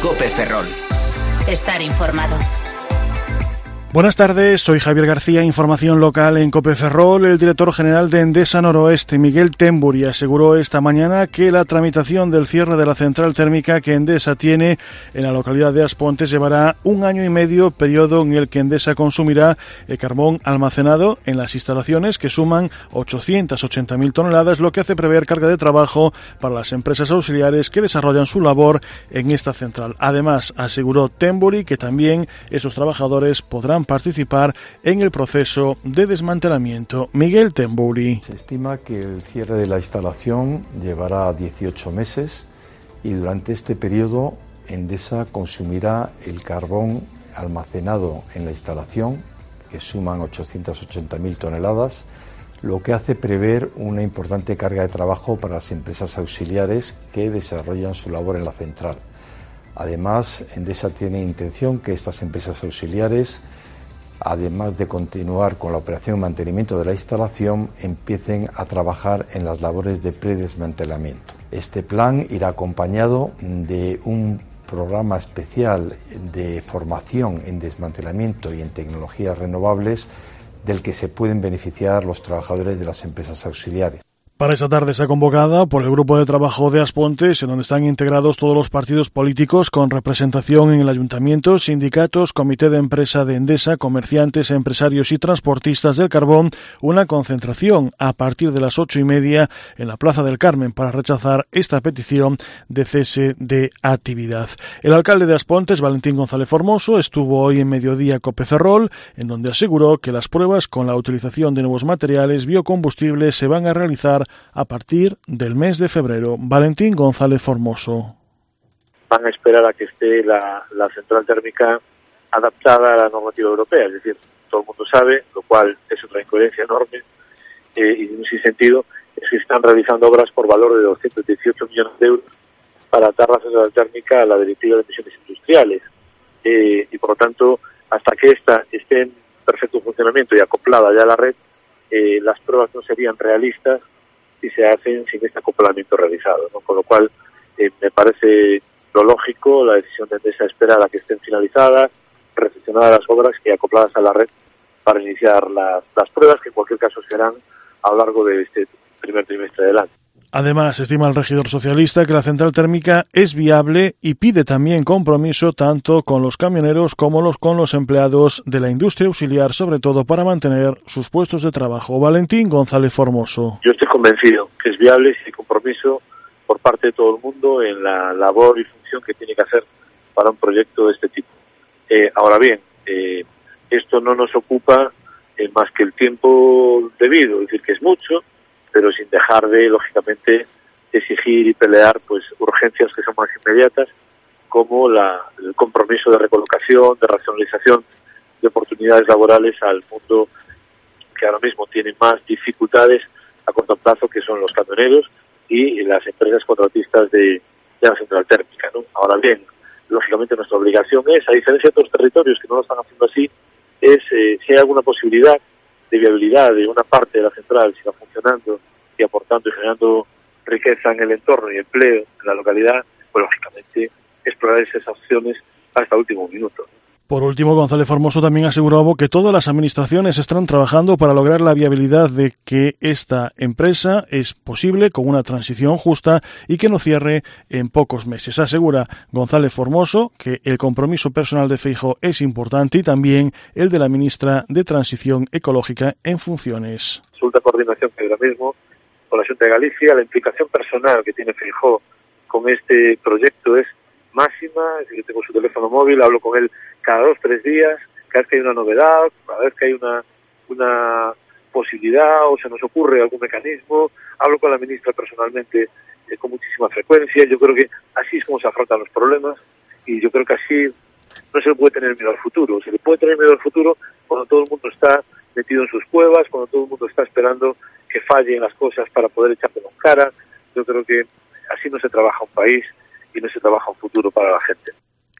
Cope Ferrol. Estar informado. Buenas tardes, soy Javier García, información local en Cope Ferrol. El director general de Endesa Noroeste, Miguel Temburi, aseguró esta mañana que la tramitación del cierre de la central térmica que Endesa tiene en la localidad de Aspontes llevará 1 año y medio, periodo en el que Endesa consumirá el carbón almacenado en las instalaciones, que suman 880.000 toneladas, lo que hace prever carga de trabajo para las empresas auxiliares que desarrollan su labor en esta central. Además, aseguró Temburi que también esos trabajadores podrán participar en el proceso de desmantelamiento. Miguel Temburi. Se estima que el cierre de la instalación llevará 18 meses y durante este periodo Endesa consumirá el carbón almacenado en la instalación, que suman 880.000 toneladas, lo que hace prever una importante carga de trabajo para las empresas auxiliares que desarrollan su labor en la central. Además, Endesa tiene intención que estas empresas auxiliares, además de continuar con la operación y mantenimiento de la instalación, empiecen a trabajar en las labores de predesmantelamiento. Este plan irá acompañado de un programa especial de formación en desmantelamiento y en tecnologías renovables del que se pueden beneficiar los trabajadores de las empresas auxiliares. Para esta tarde está convocada por el Grupo de Trabajo de Aspontes, en donde están integrados todos los partidos políticos con representación en el Ayuntamiento, sindicatos, comité de empresa de Endesa, comerciantes, empresarios y transportistas del carbón, una concentración a partir de las 8:30 en la Plaza del Carmen para rechazar esta petición de cese de actividad. El alcalde de Aspontes, Valentín González Formoso, estuvo hoy en mediodía Cope Ferrol, en donde aseguró que las pruebas con la utilización de nuevos materiales biocombustibles se van a realizar a partir del mes de febrero. Valentín González Formoso. Van a esperar a que esté la central térmica adaptada a la normativa europea, es decir, todo el mundo sabe, lo cual es otra incoherencia enorme, y en ese sentido es que están realizando obras por valor de 218 millones de euros para adaptar la central térmica a la Directiva de Emisiones Industriales, y por lo tanto, hasta que esta esté en perfecto funcionamiento y acoplada ya a la red, las pruebas no serían realistas si se hacen sin este acoplamiento realizado, ¿no? Con lo cual me parece lo lógico la decisión de Endesa esperar a que estén finalizadas, recepcionadas las obras y acopladas a la red para iniciar las pruebas, que en cualquier caso serán a lo largo de este primer trimestre del año. Además, estima el regidor socialista que la central térmica es viable y pide también compromiso tanto con los camioneros como con los empleados de la industria auxiliar, sobre todo para mantener sus puestos de trabajo. Valentín González Formoso. Yo estoy convencido que es viable y hay compromiso por parte de todo el mundo en la labor y función que tiene que hacer para un proyecto de este tipo. Ahora bien, esto no nos ocupa más que el tiempo debido, es decir, que es mucho, pero sin dejar de, lógicamente, exigir y pelear pues urgencias que son más inmediatas, como el compromiso de recolocación, de racionalización de oportunidades laborales al mundo que ahora mismo tiene más dificultades a corto plazo, que son los camioneros y las empresas contratistas de la central térmica, ¿no? Ahora bien, lógicamente nuestra obligación es, a diferencia de otros territorios que no lo están haciendo así, es si hay alguna posibilidad de viabilidad de una parte de la central siga funcionando y aportando y generando riqueza en el entorno y empleo en la localidad, pues lógicamente explorar esas opciones hasta el último minuto. Por último, González Formoso también aseguró que todas las administraciones están trabajando para lograr la viabilidad de que esta empresa es posible con una transición justa y que no cierre en pocos meses. Asegura González Formoso que el compromiso personal de Feijóo es importante y también el de la ministra de Transición Ecológica en funciones. Resulta coordinación que ahora mismo con la Xunta de Galicia, la implicación personal que tiene Feijóo con este proyecto es máxima. Es decir, yo tengo su teléfono móvil, hablo con él cada 2 o 3 días, cada vez que hay una novedad, cada vez que hay una posibilidad o se nos ocurre algún mecanismo, hablo con la ministra personalmente con muchísima frecuencia. Yo creo que así es como se afrontan los problemas y yo creo que así no se le puede tener miedo al futuro. Se le puede tener miedo al futuro cuando todo el mundo está metido en sus cuevas, cuando todo el mundo está esperando que fallen las cosas para poder echártelo en cara. Yo creo que así no se trabaja un país y no se trabaja un futuro para la gente.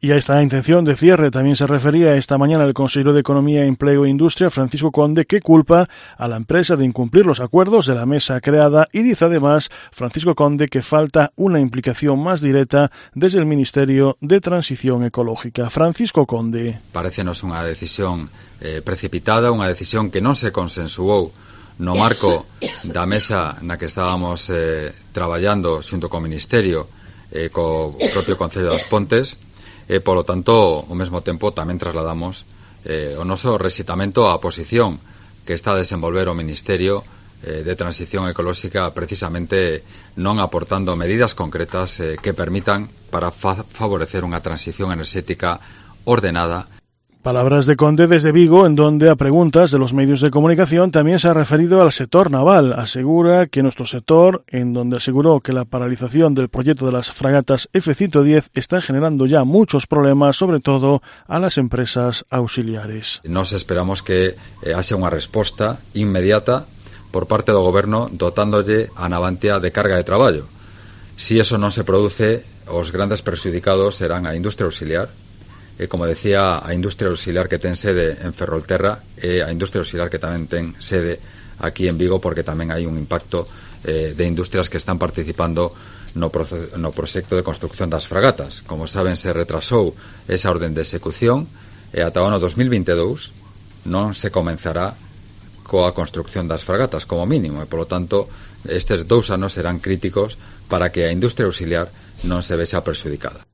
Y a esta intención de cierre también se refería esta mañana el consejero de Economía, Empleo e Industria, Francisco Conde, que culpa a la empresa de incumplir los acuerdos de la mesa creada y dice además Francisco Conde que falta una implicación más directa desde el Ministerio de Transición Ecológica. Francisco Conde. Parécenos unha decisión precipitada, unha decisión que non se consensuou no marco da mesa na que estábamos traballando xunto co Ministerio co propio Concello das Pontes. Polo tanto, ao mesmo tempo tamén trasladamos o noso resitamento á posición que está a desenvolver o Ministerio de Transición Ecolóxica, precisamente non aportando medidas concretas que permitan para favorecer unha transición enerxética ordenada. Palabras de Conde desde Vigo, en donde a preguntas de los medios de comunicación también se ha referido al sector naval. Asegura que nuestro sector, en donde aseguró que la paralización del proyecto de las fragatas F-110 está generando ya muchos problemas, sobre todo a las empresas auxiliares. Nos esperamos que haxa unha resposta inmediata por parte do Goberno dotándolle a Navantia de carga de traballo. Si eso non se produce, os grandes perxudicados serán a industria auxiliar, como decía, a industria auxiliar que ten sede en Ferrolterra e a industria auxiliar que tamén ten sede aquí en Vigo, porque tamén hai un impacto de industrias que están participando no proxecto de construcción das fragatas. Como saben, se retrasou esa orden de execución e ata o ano 2022 non se comenzará coa construcción das fragatas, como mínimo, e polo tanto estes 2 anos serán críticos para que a industria auxiliar non se vexa perxudicada.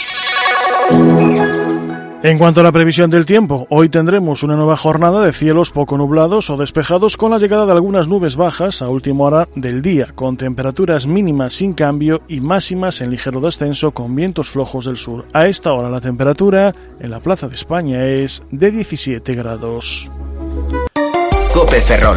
En cuanto a la previsión del tiempo, hoy tendremos una nueva jornada de cielos poco nublados o despejados con la llegada de algunas nubes bajas a última hora del día, con temperaturas mínimas sin cambio y máximas en ligero descenso con vientos flojos del sur. A esta hora la temperatura en la Plaza de España es de 17 grados. COPE Ferrol.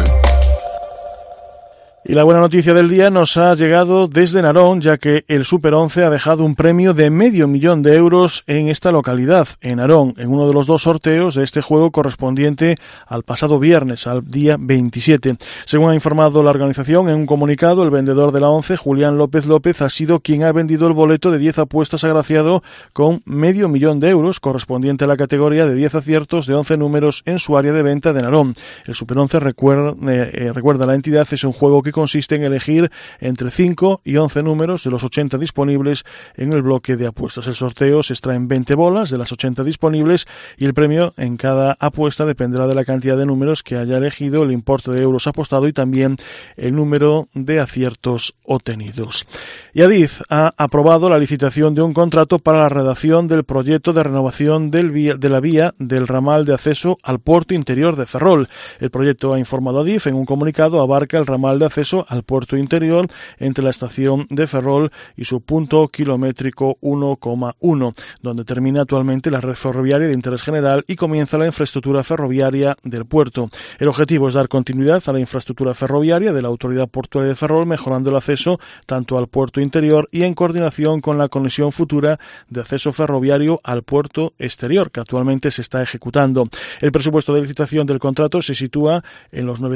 Y la buena noticia del día nos ha llegado desde Narón, ya que el Super 11 ha dejado un premio de $500,000 de euros en esta localidad, en Narón, en uno de los 2 sorteos de este juego correspondiente al pasado viernes, al día 27. Según ha informado la organización en un comunicado, el vendedor de la 11, Julián López López, ha sido quien ha vendido el boleto de 10 apuestas agraciado con $500,000 de euros, correspondiente a la categoría de 10 aciertos de 11 números en su área de venta de Narón. El Super 11, recuerda a la entidad, es un juego que consiste en elegir entre 5 y 11 números de los 80 disponibles en el bloque de apuestas. El sorteo se extraen 20 bolas de las 80 disponibles y el premio en cada apuesta dependerá de la cantidad de números que haya elegido, el importe de euros apostado y también el número de aciertos obtenidos. Y Adif ha aprobado la licitación de un contrato para la redacción del proyecto de renovación de la vía del ramal de acceso al puerto interior de Ferrol. El proyecto, ha informado Adif en un comunicado, abarca el ramal de acceso al puerto interior entre la estación de Ferrol y su punto kilométrico 1,1, donde termina actualmente la red ferroviaria de interés general y comienza la infraestructura ferroviaria del puerto. El objetivo es dar continuidad a la infraestructura ferroviaria de la Autoridad Portuaria de Ferrol, mejorando el acceso tanto al puerto interior y en coordinación con la conexión futura de acceso ferroviario al puerto exterior, que actualmente se está ejecutando. El presupuesto de licitación del contrato se sitúa en los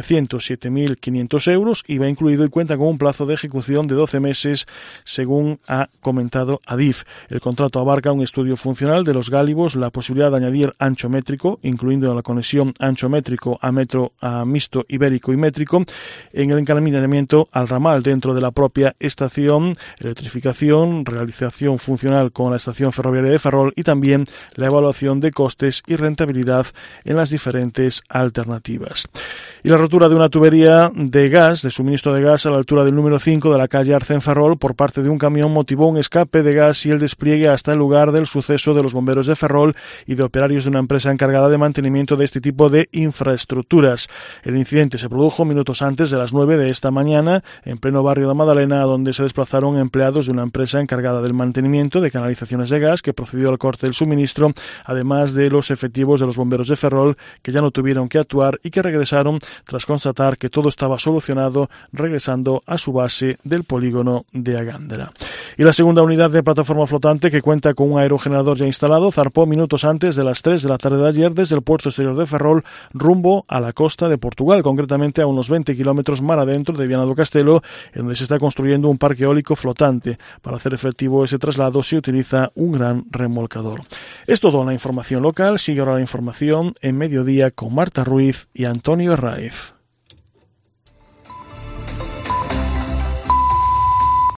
907.500 euros y va incluido y cuenta con un plazo de ejecución de 12 meses, según ha comentado Adif. El contrato abarca un estudio funcional de los gálibos, la posibilidad de añadir ancho métrico, incluyendo la conexión ancho métrico a metro, a mixto ibérico y métrico, en el encaminamiento al ramal dentro de la propia estación, electrificación, realización funcional con la estación ferroviaria de Ferrol y también la evaluación de costes y rentabilidad en las diferentes alternativas. Y la rotura de una tubería de gas, de suministro de gas a la altura del número 5 de la calle Arce en Ferrol por parte de un camión motivó un escape de gas y el despliegue hasta el lugar del suceso de los bomberos de Ferrol y de operarios de una empresa encargada de mantenimiento de este tipo de infraestructuras. El incidente se produjo minutos antes de las 9 de esta mañana en pleno barrio de Madalena, donde se desplazaron empleados de una empresa encargada del mantenimiento de canalizaciones de gas que procedió al corte del suministro, además de los efectivos de los bomberos de Ferrol que ya no tuvieron que actuar y que regresaron tras constatar que todo estaba solucionado, regresando a su base del polígono de Agándara. Y la segunda unidad de plataforma flotante, que cuenta con un aerogenerador ya instalado, zarpó minutos antes de las 3 de la tarde de ayer desde el puerto exterior de Ferrol rumbo a la costa de Portugal, concretamente a unos 20 kilómetros mar adentro de Viana do Castelo, en donde se está construyendo un parque eólico flotante. Para hacer efectivo ese traslado se utiliza un gran remolcador. Es todo en la información local. Sigue ahora la información en Mediodía con Marta Ruiz y Antonio Herráez.